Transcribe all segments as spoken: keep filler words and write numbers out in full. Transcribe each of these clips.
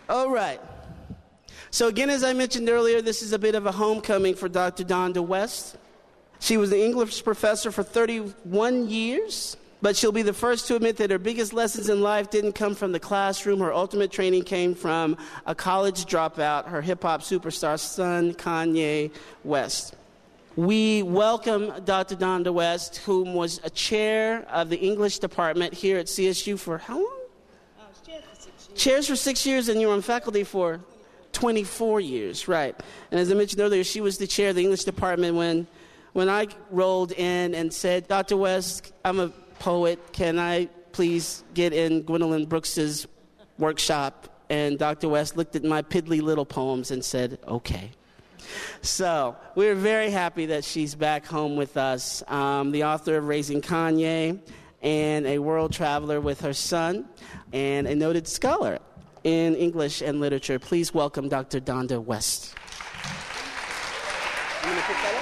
All right. So again, as I mentioned earlier, this is a bit of a homecoming for Doctor Donda West. She was the English professor for thirty-one years, but she'll be the first to admit that her biggest lessons in life didn't come from the classroom. Her ultimate training came from a college dropout, her hip-hop superstar son, Kanye West. We welcome Doctor Donda West, whom was a chair of the English department here at C S U for how long? I was chair for six years. Chairs for six years, and you were on faculty for twenty-four years, right. And as I mentioned earlier, she was the chair of the English department when, when I rolled in and said, Doctor West, I'm a poet. Can I please get in Gwendolyn Brooks's workshop? And Doctor West looked at my piddly little poems and said, okay. So we're very happy that she's back home with us, um, the author of Raising Kanye, and a world traveler with her son, and a noted scholar in English and literature. Please welcome Doctor Donda West. I'm gonna pick that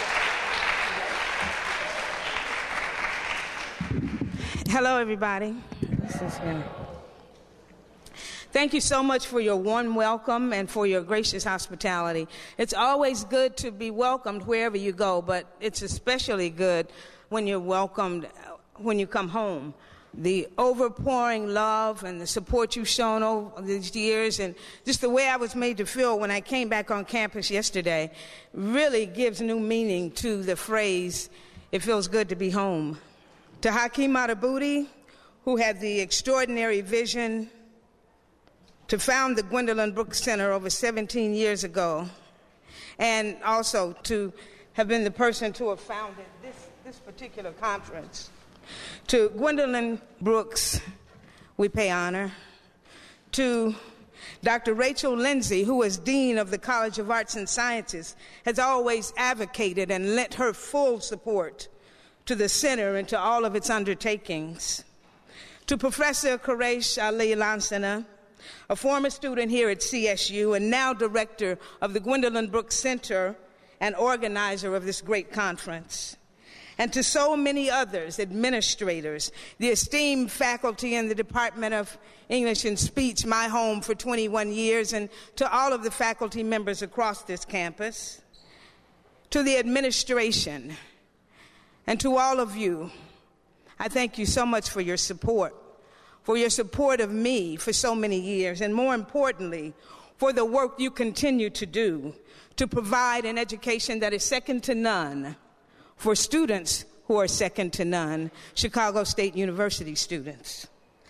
up. Hello, everybody. This is good. Thank you so much for your warm welcome and for your gracious hospitality. It's always good to be welcomed wherever you go, but it's especially good when you're welcomed when you come home. The overpouring love and the support you've shown over these years, and just the way I was made to feel when I came back on campus yesterday, really gives new meaning to the phrase, it feels good to be home. To Hakeem Madhubuti, who had the extraordinary vision to found the Gwendolyn Brooks Center over seventeen years ago, and also to have been the person to have founded this, this particular conference. To Gwendolyn Brooks, we pay honor. To Doctor Rachel Lindsay, who is Dean of the College of Arts and Sciences, has always advocated and lent her full support to the center and to all of its undertakings. To Professor Quresh Ali Lansana, a former student here at C S U and now director of the Gwendolyn Brooks Center and organizer of this great conference. And to so many others, administrators, the esteemed faculty in the Department of English and Speech, my home for twenty-one years, and to all of the faculty members across this campus, to the administration, and to all of you, I thank you so much for your support, for your support of me for so many years, and more importantly, for the work you continue to do to provide an education that is second to none for students who are second to none, Chicago State University students.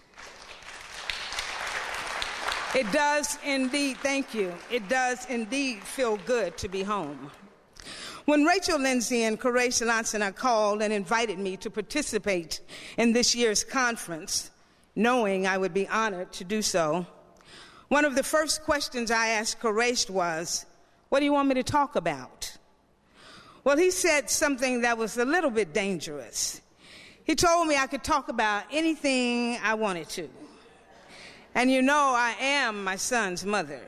It does indeed, thank you, it does indeed feel good to be home. When Rachel Lindsay and Quresh Lansana called and invited me to participate in this year's conference, knowing I would be honored to do so, one of the first questions I asked Quresh was, what do you want me to talk about? Well, he said something that was a little bit dangerous. He told me I could talk about anything I wanted to. And you know I am my son's mother.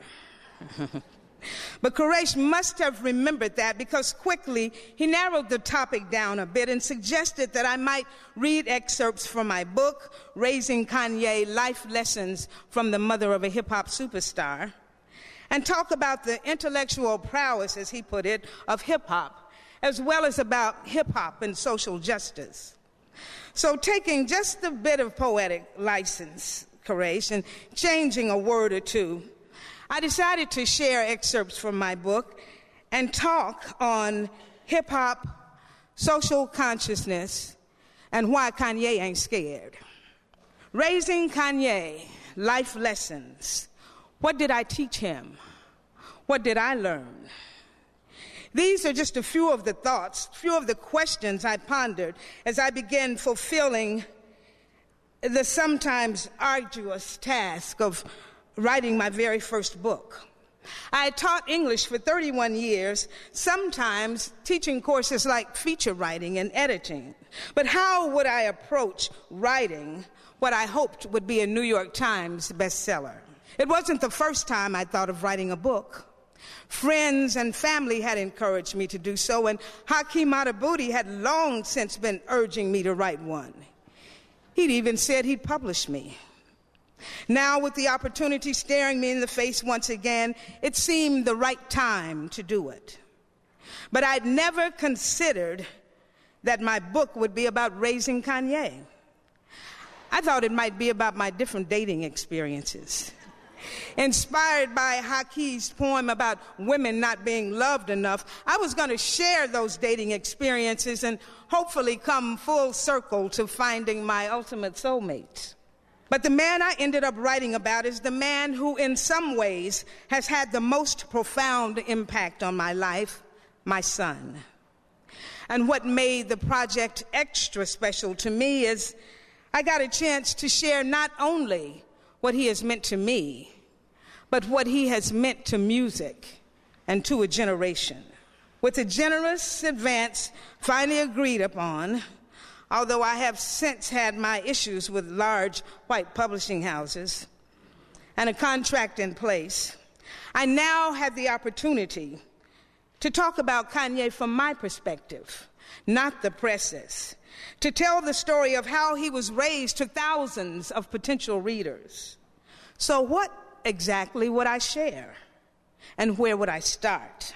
But Quresh must have remembered that, because quickly he narrowed the topic down a bit and suggested that I might read excerpts from my book, Raising Kanye, Life Lessons from the Mother of a Hip-Hop Superstar, and talk about the intellectual prowess, as he put it, of hip-hop, as well as about hip-hop and social justice. So taking just a bit of poetic license, Quresh, and changing a word or two, I decided to share excerpts from my book and talk on hip-hop, social consciousness, and why Kanye ain't scared. Raising Kanye, life lessons. What did I teach him? What did I learn? These are just a few of the thoughts, few of the questions I pondered as I began fulfilling the sometimes arduous task of writing my very first book. I had taught English for thirty-one years, sometimes teaching courses like feature writing and editing. But how would I approach writing what I hoped would be a New York Times bestseller? It wasn't the first time I thought of writing a book. Friends and family had encouraged me to do so, and Hakeem Madhubuti had long since been urging me to write one. He'd even said he'd publish me. Now, with the opportunity staring me in the face once again, it seemed the right time to do it. But I'd never considered that my book would be about raising Kanye. I thought it might be about my different dating experiences. Inspired by Haki's poem about women not being loved enough, I was going to share those dating experiences and hopefully come full circle to finding my ultimate soulmate. But the man I ended up writing about is the man who in some ways has had the most profound impact on my life, my son. And what made the project extra special to me is I got a chance to share not only what he has meant to me, but what he has meant to music and to a generation. With a generous advance finally agreed upon, although I have since had my issues with large white publishing houses, and a contract in place, I now have the opportunity to talk about Kanye from my perspective, not the press's, to tell the story of how he was raised to thousands of potential readers. So what exactly would I share, and where would I start?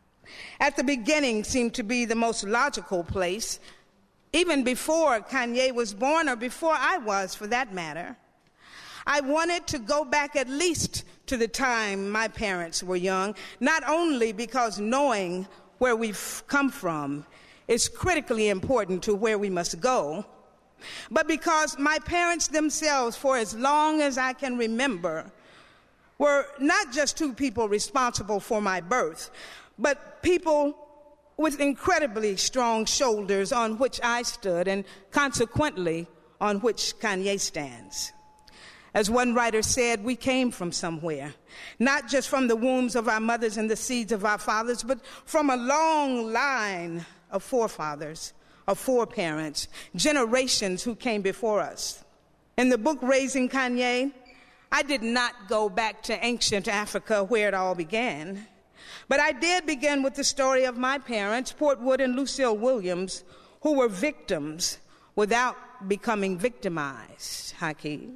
At the beginning seemed to be the most logical place, even before Kanye was born, or before I was for that matter. I wanted to go back at least to the time my parents were young, not only because knowing where we've come from is critically important to where we must go, but because my parents themselves, for as long as I can remember, were not just two people responsible for my birth, but people with incredibly strong shoulders on which I stood, and consequently on which Kanye stands. As one writer said, we came from somewhere, not just from the wombs of our mothers and the seeds of our fathers, but from a long line of forefathers, of foreparents, generations who came before us. In the book Raising Kanye, I did not go back to ancient Africa where it all began, but I did begin with the story of my parents, Portwood and Lucille Williams, who were victims without becoming victimized, Haki,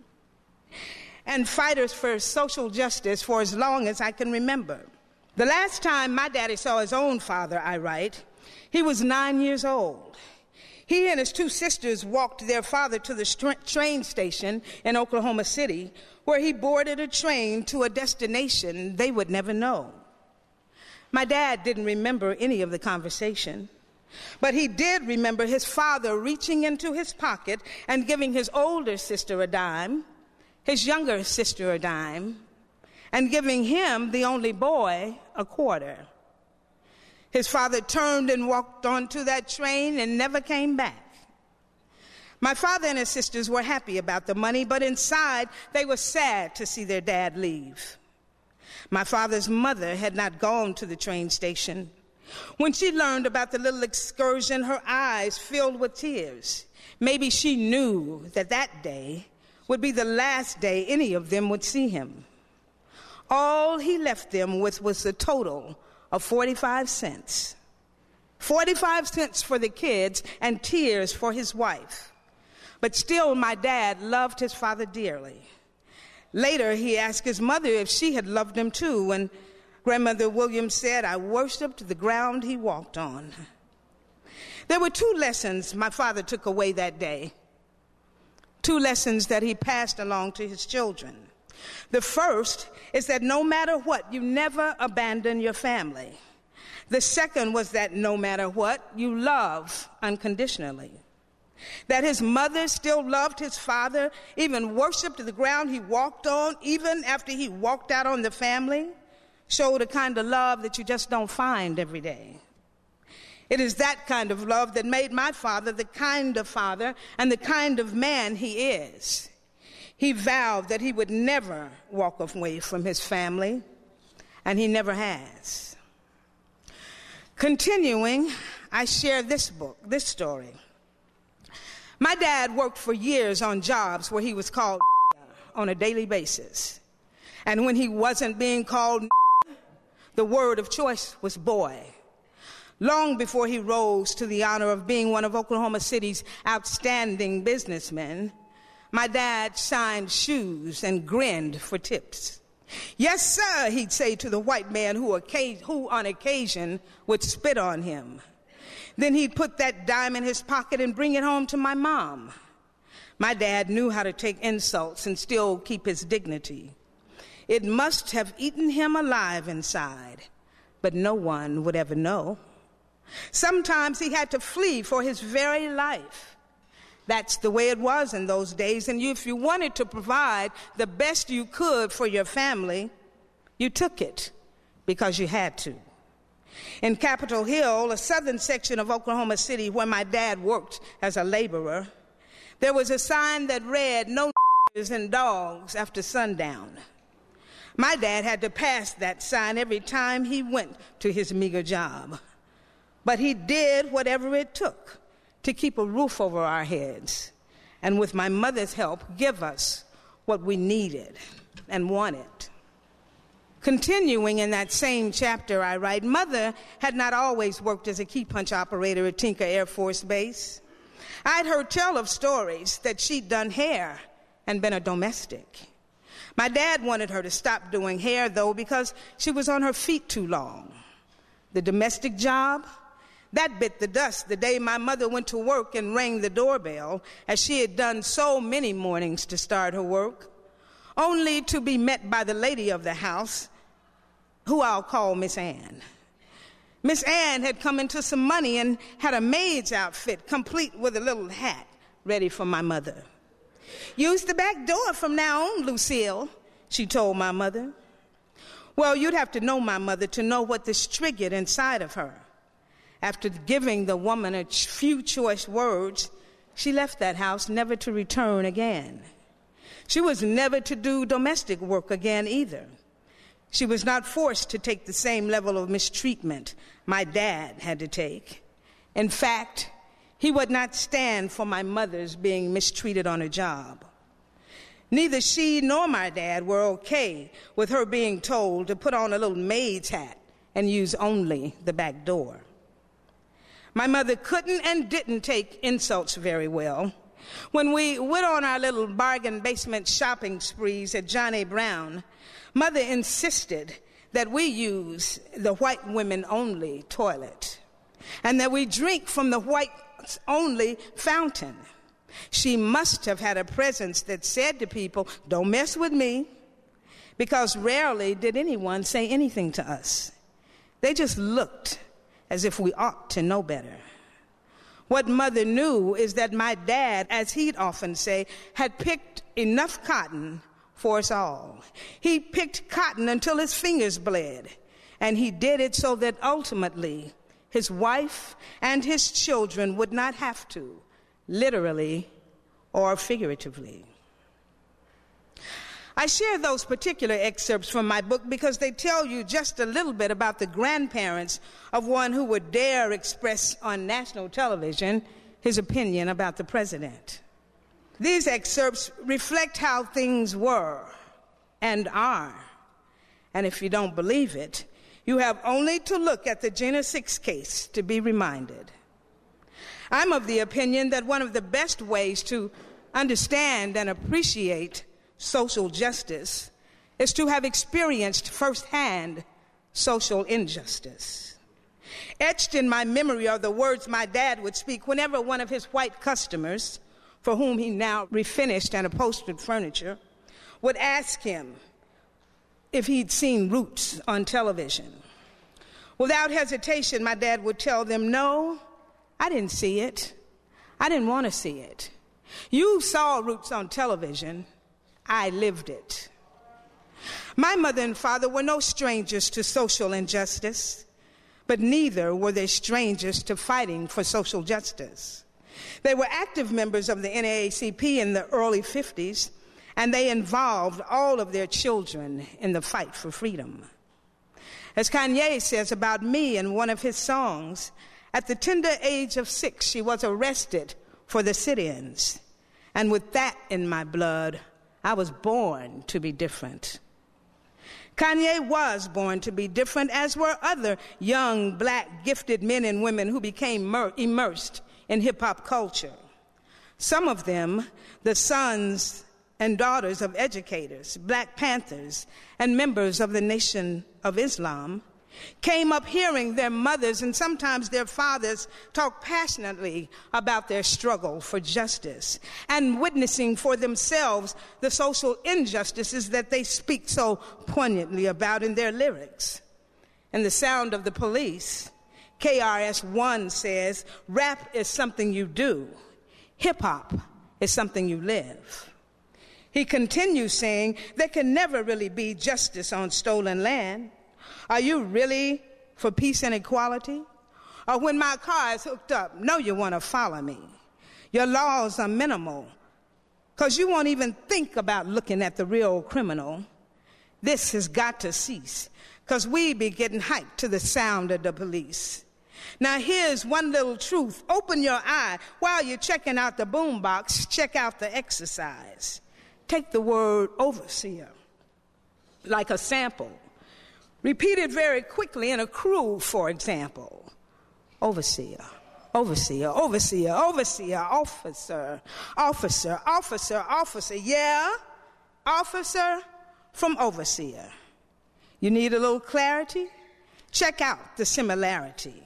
and fighters for social justice for as long as I can remember. The last time my daddy saw his own father, I write, he was nine years old. He and his two sisters walked their father to the st- train station in Oklahoma City, where he boarded a train to a destination they would never know. My dad didn't remember any of the conversation, but he did remember his father reaching into his pocket and giving his older sister a dime, his younger sister a dime, and giving him, the only boy, a quarter. His father turned and walked onto that train and never came back. My father and his sisters were happy about the money, but inside they were sad to see their dad leave. My father's mother had not gone to the train station. When she learned about the little excursion, her eyes filled with tears. Maybe she knew that that day would be the last day any of them would see him. All he left them with was a total of forty-five cents. forty-five cents for the kids and tears for his wife. But still, my dad loved his father dearly. Later, he asked his mother if she had loved him too, and Grandmother Williams said, "I worshiped the ground he walked on." There were two lessons my father took away that day, two lessons that he passed along to his children. The first is that no matter what, you never abandon your family. The second was that no matter what, you love unconditionally. That his mother still loved his father, even worshiped the ground he walked on, even after he walked out on the family, showed a kind of love that you just don't find every day. It is that kind of love that made my father the kind of father and the kind of man he is. He vowed that he would never walk away from his family, and he never has. Continuing, I share this book, this story. My dad worked for years on jobs where he was called on a daily basis. And when he wasn't being called, the word of choice was boy. Long before he rose to the honor of being one of Oklahoma City's outstanding businessmen, my dad shined shoes and grinned for tips. Yes, sir, he'd say to the white man who, who on occasion would spit on him. Then he'd put that dime in his pocket and bring it home to my mom. My dad knew how to take insults and still keep his dignity. It must have eaten him alive inside, but no one would ever know. Sometimes he had to flee for his very life. That's the way it was in those days, and you, if you wanted to provide the best you could for your family, you took it because you had to. In Capitol Hill, a southern section of Oklahoma City where my dad worked as a laborer, there was a sign that read, "No niggers and dogs after sundown." My dad had to pass that sign every time he went to his meager job. But he did whatever it took to keep a roof over our heads, and with my mother's help, give us what we needed and wanted. Continuing in that same chapter, I write, Mother had not always worked as a key punch operator at Tinker Air Force Base. I'd heard tell of stories that she'd done hair and been a domestic. My dad wanted her to stop doing hair, though, because she was on her feet too long. The domestic job, that bit the dust the day my mother went to work and rang the doorbell, as she had done so many mornings to start her work, only to be met by the lady of the house, who I'll call Miss Ann. Miss Ann had come into some money and had a maid's outfit, complete with a little hat, ready for my mother. "Use the back door from now on, Lucille," she told my mother. Well, you'd have to know my mother to know what this triggered inside of her. After giving the woman a few choice words, she left that house never to return again. She was never to do domestic work again either. She was not forced to take the same level of mistreatment my dad had to take. In fact, he would not stand for my mother's being mistreated on a job. Neither she nor my dad were okay with her being told to put on a little maid's hat and use only the back door. My mother couldn't and didn't take insults very well. When we went on our little bargain basement shopping sprees at Johnny Brown, Mother insisted that we use the white women only toilet and that we drink from the whites only fountain. She must have had a presence that said to people, "Don't mess with me," because rarely did anyone say anything to us. They just looked as if we ought to know better. What Mother knew is that my dad, as he'd often say, had picked enough cotton for us all. He picked cotton until his fingers bled, and he did it so that ultimately his wife and his children would not have to, literally or figuratively. I share those particular excerpts from my book because they tell you just a little bit about the grandparents of one who would dare express on national television his opinion about the president. These excerpts reflect how things were and are. And if you don't believe it, you have only to look at the Jena six case to be reminded. I'm of the opinion that one of the best ways to understand and appreciate social justice is to have experienced firsthand social injustice. Etched in my memory are the words my dad would speak whenever one of his white customers, for whom he now refinished and upholstered furniture, would ask him if he'd seen Roots on television. Without hesitation, my dad would tell them, "No, I didn't see it. I didn't want to see it. You saw Roots on television. I lived it." My mother and father were no strangers to social injustice, but neither were they strangers to fighting for social justice. They were active members of the N double A C P in the early fifties, and they involved all of their children in the fight for freedom. As Kanye says about me in one of his songs, at the tender age of six, she was arrested for the sit-ins. And with that in my blood, I was born to be different. Kanye was born to be different, as were other young, black, gifted men and women who became mer- immersed in hip-hop culture. Some of them, the sons and daughters of educators, Black Panthers, and members of the Nation of Islam, came up hearing their mothers and sometimes their fathers talk passionately about their struggle for justice and witnessing for themselves the social injustices that they speak so poignantly about in their lyrics. In The Sound of the Police, K R S One says, rap is something you do. Hip-hop is something you live. He continues saying, there can never really be justice on stolen land. Are you really for peace and equality? Or when my car is hooked up, no, you want to follow me. Your laws are minimal because you won't even think about looking at the real criminal. This has got to cease because we be getting hyped to the sound of the police. Now here's one little truth. Open your eye while you're checking out the boombox, check out the exercise. Take the word overseer like a sample. Repeat it very quickly in a crew, for example. Overseer, overseer, overseer, overseer, officer, officer, officer, officer. Yeah, officer from overseer. You need a little clarity? Check out the similarity.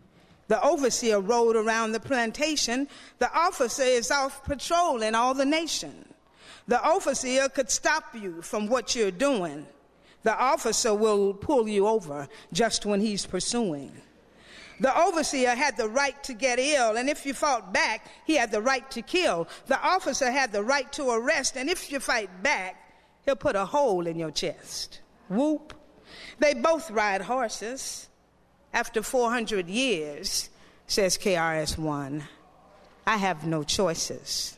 The overseer rode around the plantation. The officer is off patrol in all the nation. The overseer could stop you from what you're doing. The officer will pull you over just when he's pursuing. The overseer had the right to get ill, and if you fought back, he had the right to kill. The officer had the right to arrest, and if you fight back, he'll put a hole in your chest. Whoop. They both ride horses. After four hundred years, says K R S One, I have no choices.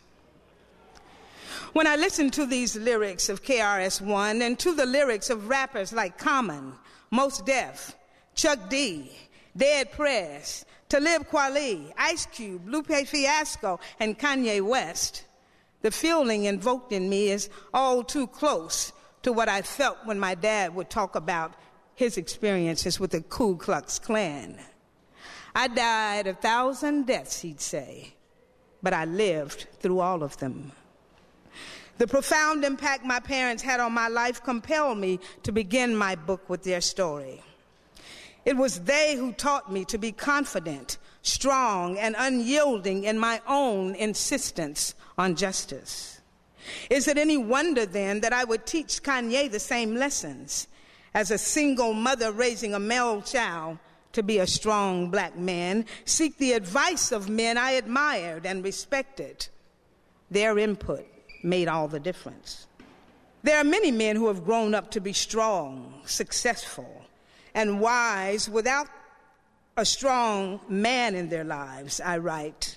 When I listen to these lyrics of K R S One and to the lyrics of rappers like Common, Mos Def, Chuck D, Dead Prez, Talib Kweli, Ice Cube, Lupe Fiasco, and Kanye West, the feeling invoked in me is all too close to what I felt when my dad would talk about his experiences with the Ku Klux Klan. I died a thousand deaths, he'd say, but I lived through all of them. The profound impact my parents had on my life compelled me to begin my book with their story. It was they who taught me to be confident, strong, and unyielding in my own insistence on justice. Is it any wonder then that I would teach Kanye the same lessons as a single mother raising a male child to be a strong black man, seek the advice of men I admired and respected? Their input made all the difference. There are many men who have grown up to be strong, successful, and wise without a strong man in their lives, I write.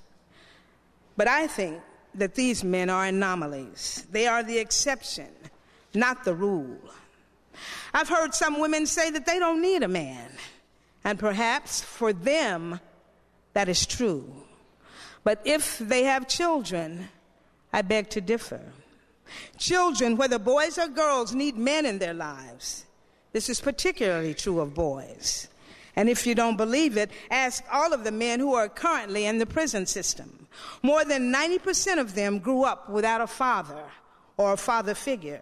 But I think that these men are anomalies. They are the exception, not the rule. I've heard some women say that they don't need a man, and perhaps for them that is true. But if they have children, I beg to differ. Children, whether boys or girls, need men in their lives. This is particularly true of boys. And if you don't believe it, ask all of the men who are currently in the prison system. More than ninety percent of them grew up without a father or a father figure.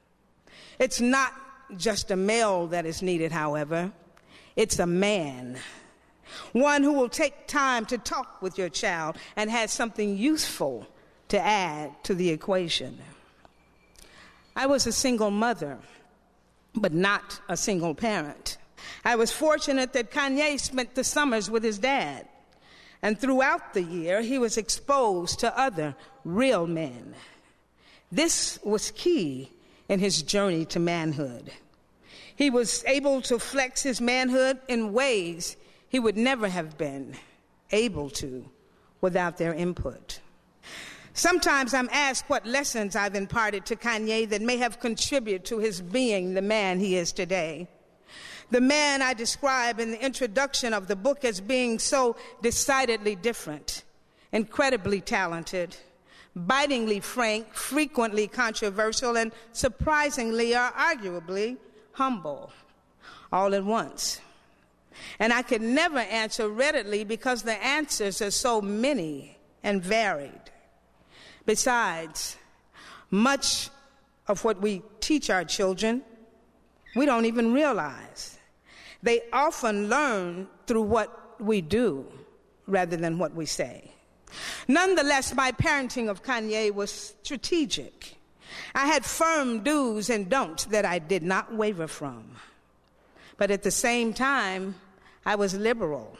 It's not just a male that is needed, however. It's a man. One who will take time to talk with your child and has something useful to add to the equation. I was a single mother, but not a single parent. I was fortunate that Kanye spent the summers with his dad, and throughout the year, he was exposed to other real men. This was key in his journey to manhood. He was able to flex his manhood in ways he would never have been able to without their input. Sometimes I'm asked what lessons I've imparted to Kanye that may have contributed to his being the man he is today. The man I describe in the introduction of the book as being so decidedly different, incredibly talented, bitingly frank, frequently controversial, and surprisingly or arguably humble, all at once. And I could never answer readily because the answers are so many and varied. Besides, much of what we teach our children, we don't even realize. They often learn through what we do rather than what we say. Nonetheless, my parenting of Kanye was strategic. I had firm do's and don'ts that I did not waver from. But at the same time, I was liberal.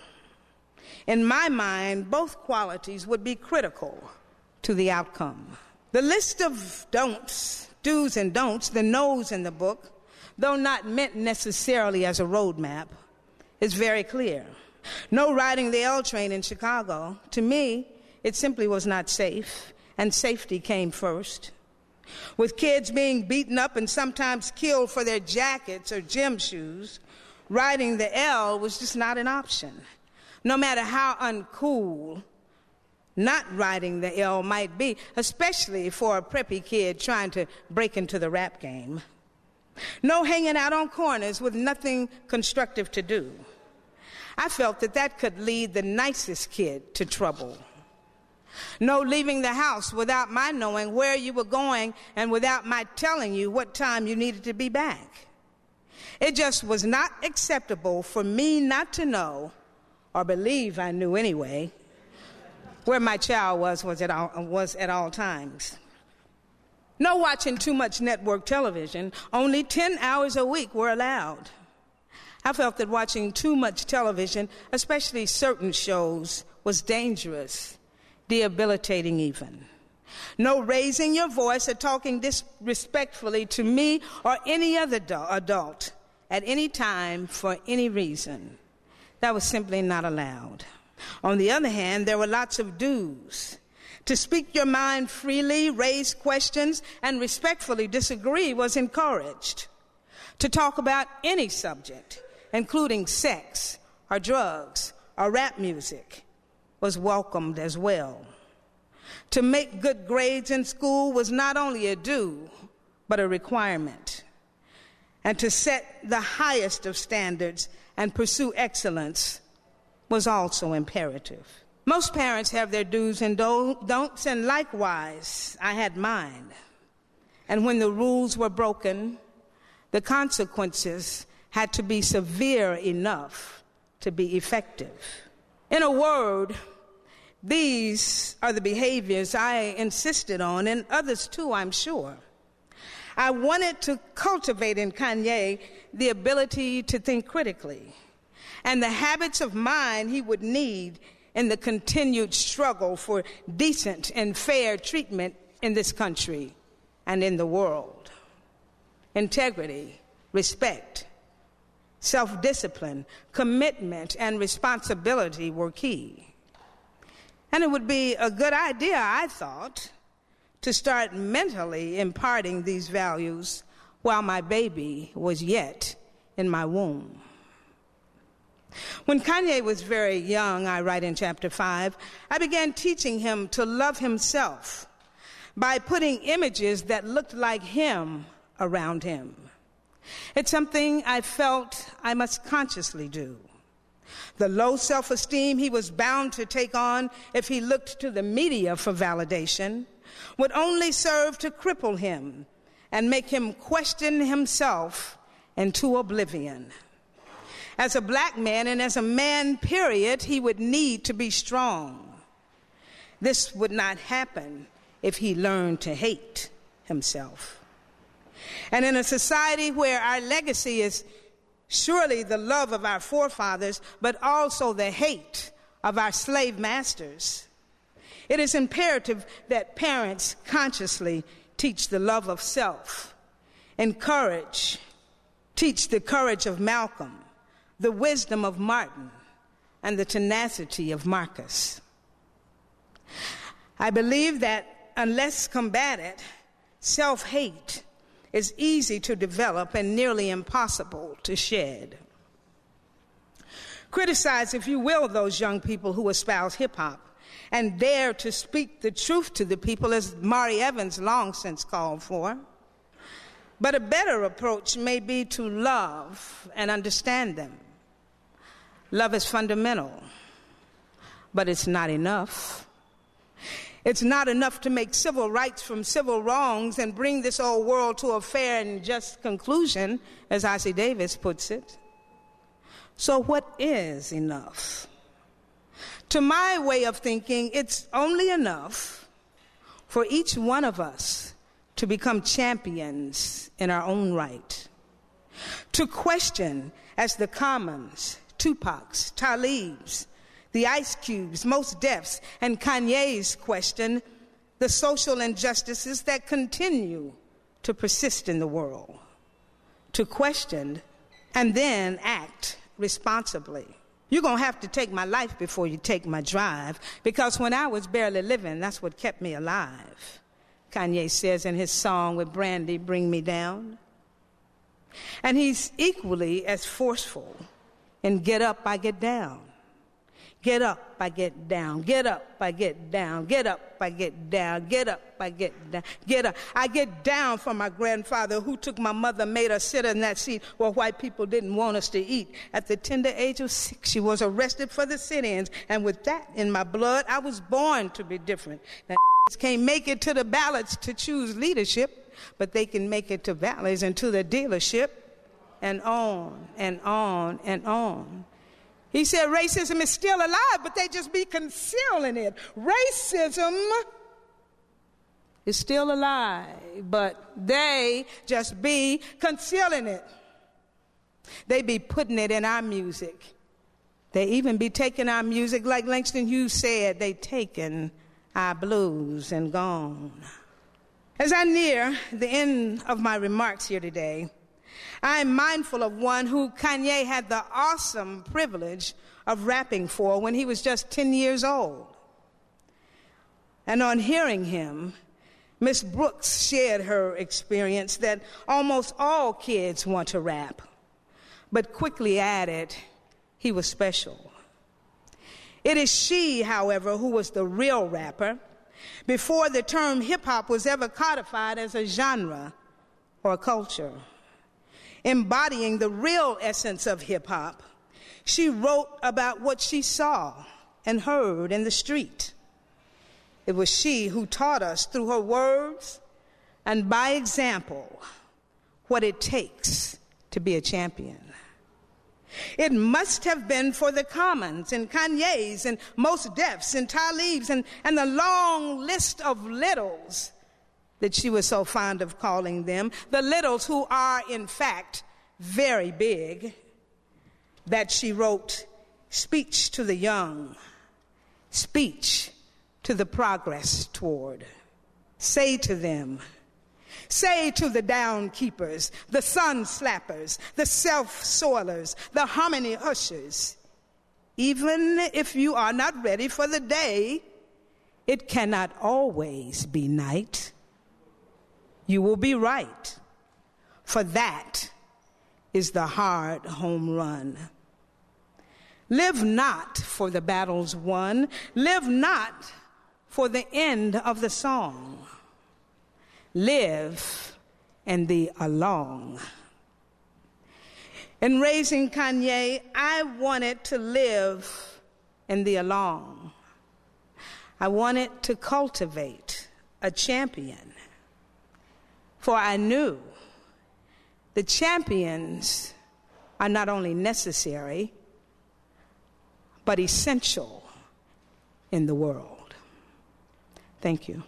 In my mind, both qualities would be critical to the outcome. The list of don'ts, do's and don'ts, the no's in the book, though not meant necessarily as a roadmap, is very clear. No riding the L train in Chicago. To me, it simply was not safe, and safety came first. With kids being beaten up and sometimes killed for their jackets or gym shoes, riding the L was just not an option. No matter how uncool not riding the L might be, especially for a preppy kid trying to break into the rap game. No hanging out on corners with nothing constructive to do. I felt that that could lead the nicest kid to trouble. No leaving the house without my knowing where you were going and without my telling you what time you needed to be back. It just was not acceptable for me not to know, or believe I knew anyway, where my child was was at all, was at all times. No watching too much network television. Only ten hours a week were allowed. I felt that watching too much television, especially certain shows, was dangerous, debilitating even. No raising your voice or talking disrespectfully to me or any other adult at any time for any reason. That was simply not allowed. On the other hand, there were lots of do's. To speak your mind freely, raise questions, and respectfully disagree was encouraged. To talk about any subject, including sex or drugs or rap music, was welcomed as well. To make good grades in school was not only a do, but a requirement. And to set the highest of standards and pursue excellence was also imperative. Most parents have their do's and don'ts, and likewise, I had mine. And when the rules were broken, the consequences had to be severe enough to be effective. In a word, these are the behaviors I insisted on, and others too, I'm sure. I wanted to cultivate in Kanye the ability to think critically and the habits of mind he would need in the continued struggle for decent and fair treatment in this country and in the world. Integrity, respect, self-discipline, commitment, and responsibility were key. And it would be a good idea, I thought, to start mentally imparting these values while my baby was yet in my womb. When Kanye was very young, I write in chapter five, I began teaching him to love himself by putting images that looked like him around him. It's something I felt I must consciously do. The low self-esteem he was bound to take on if he looked to the media for validation would only serve to cripple him and make him question himself into oblivion. As a black man and as a man, period, he would need to be strong. This would not happen if he learned to hate himself. And in a society where our legacy is surely the love of our forefathers, but also the hate of our slave masters, it is imperative that parents consciously teach the love of self, encourage, teach the courage of Malcolm, the wisdom of Martin, and the tenacity of Marcus. I believe that unless combated, self-hate is easy to develop and nearly impossible to shed. Criticize, if you will, those young people who espouse hip-hop and dare to speak the truth to the people, as Mari Evans long since called for. But a better approach may be to love and understand them. Love is fundamental, but it's not enough. It's not enough to make civil rights from civil wrongs and bring this old world to a fair and just conclusion, as Ossie Davis puts it. So what is enough? To my way of thinking, it's only enough for each one of us to become champions in our own right, to question, as the Commons, Tupac's, Talib's, the Ice Cubes, Mos Def's, and Kanye's question the social injustices that continue to persist in the world, to question and then act responsibly. You're going to have to take my life before you take my drive, because when I was barely living, that's what kept me alive. Kanye says in his song with Brandy, Bring Me Down. And he's equally as forceful in Get Up, I Get Down. Get up, I get down. Get up, I get down. Get up, I get down. Get up, I get down. Get up. I get down for my grandfather who took my mother, made her sit in that seat where white people didn't want us to eat. At the tender age of six, she was arrested for the sit-ins. And with that in my blood, I was born to be different. Now, can't make it to the ballots to choose leadership, but they can make it to valleys and to the dealership, and on and on and on. He said racism is still alive, but they just be concealing it. Racism is still alive, but they just be concealing it. They be putting it in our music. They even be taking our music, like Langston Hughes said, they taken our blues and gone. As I near the end of my remarks here today, I am mindful of one who Kanye had the awesome privilege of rapping for when he was just ten years old. And on hearing him, Miss Brooks shared her experience that almost all kids want to rap, but quickly added he was special. It is she, however, who was the real rapper before the term hip-hop was ever codified as a genre or a culture. Embodying the real essence of hip-hop, she wrote about what she saw and heard in the street. It was she who taught us through her words and by example what it takes to be a champion. It must have been for the Commons and Kanye's and Mos Def's and Talib's and, and the long list of littles that she was so fond of calling them, the littles who are, in fact, very big, that she wrote Speech to the Young, Speech to the Progress Toward. Say to them, say to the down keepers, the sun slappers, the self-soilers, the harmony ushers, even if you are not ready for the day, it cannot always be night. You will be right, for that is the hard home run. Live not for the battles won. Live not for the end of the song. Live in the along. In raising Kanye, I wanted to live in the along. I wanted to cultivate a champion. For I knew the champions are not only necessary, but essential in the world. Thank you.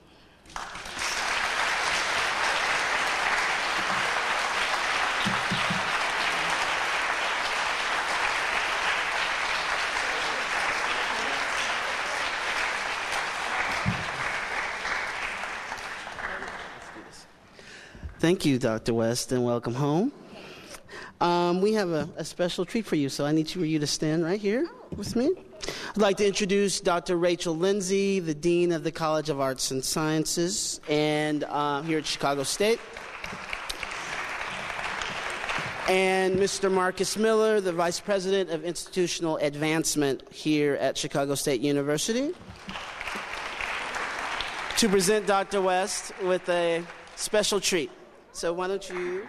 Thank you, Doctor West, and welcome home. Um, we have a, a special treat for you, so I need for you to stand right here with me. I'd like to introduce Doctor Rachel Lindsay, the Dean of the College of Arts and Sciences, and uh, here at Chicago State. And Mister Marcus Miller, the Vice President of Institutional Advancement here at Chicago State University, to present Doctor West with a special treat. So why don't you... The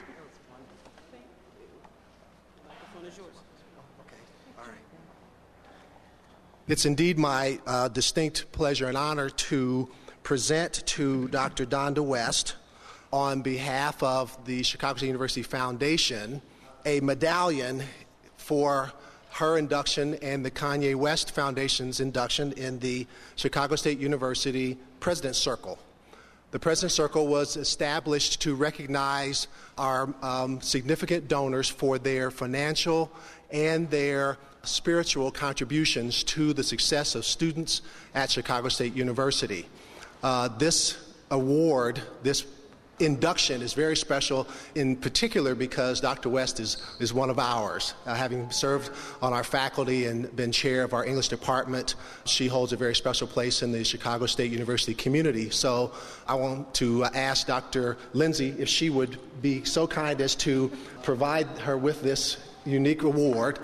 microphone is yours. Okay, all right. It's indeed my uh, distinct pleasure and honor to present to Doctor Donda West, on behalf of the Chicago State University Foundation, a medallion for her induction and the Kanye West Foundation's induction in the Chicago State University President's Circle. The President's Circle was established to recognize our um, significant donors for their financial and their spiritual contributions to the success of students at Chicago State University. Uh, this award, this induction is very special, in particular because Doctor West is, is one of ours. Uh, having served on our faculty and been chair of our English department, she holds a very special place in the Chicago State University community. So I want to uh, ask Doctor Lindsay if she would be so kind as to provide her with this unique award.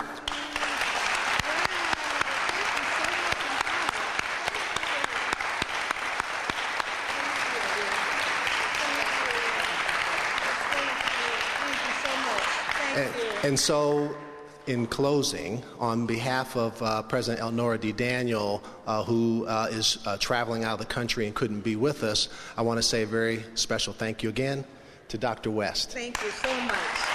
And, and so, in closing, on behalf of uh, President Elnora D. Daniel, uh, who uh, is uh, traveling out of the country and couldn't be with us, I want to say a very special thank you again to Doctor West. Thank you so much.